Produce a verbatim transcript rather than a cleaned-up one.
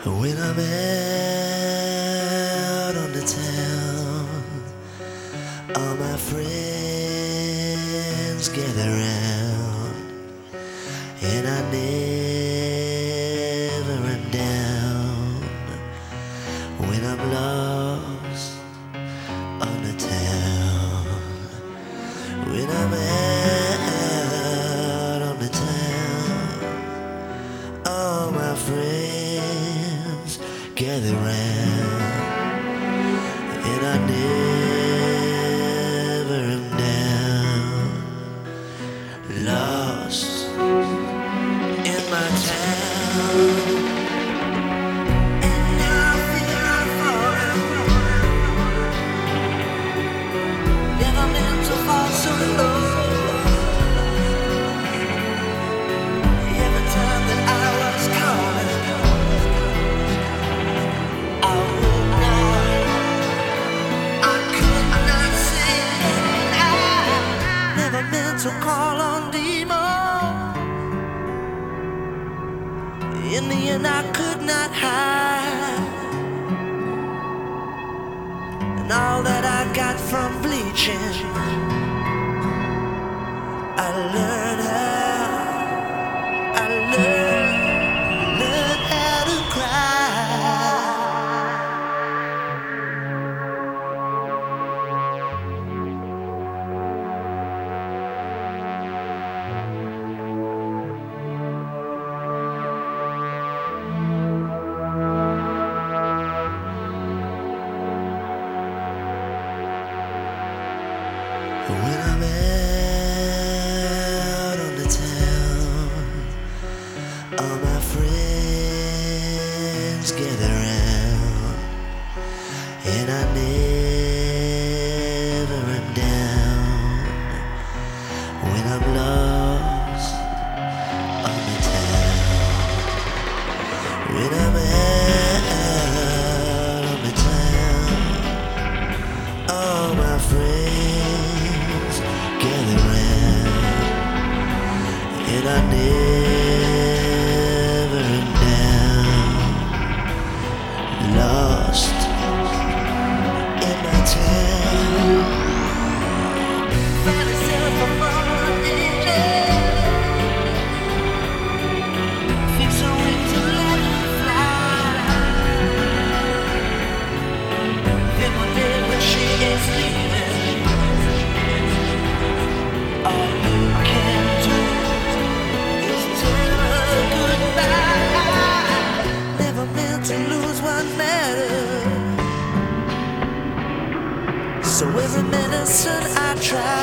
When I'm out on the town, all my friends gather round, and I never run down. When I'm lost on the town, when I'm out on the town, all my friends gather round, and I never am down, lost in my town. To call on demons. In the end I could not hide, and all that I got from bleaching, I learned how, I learned, learned how to cry. When I'm out on the town, all my friends gather round, and I never run down. When I'm lost on the town, when I'm out on the town, all my friends gather round, and I never am down, lost in my town. Find yourself a morning, fix a wing to let it fly. Then one day when she is leaving, all you can do is tell her goodbye. Never meant to lose what mattered, so every medicine I tried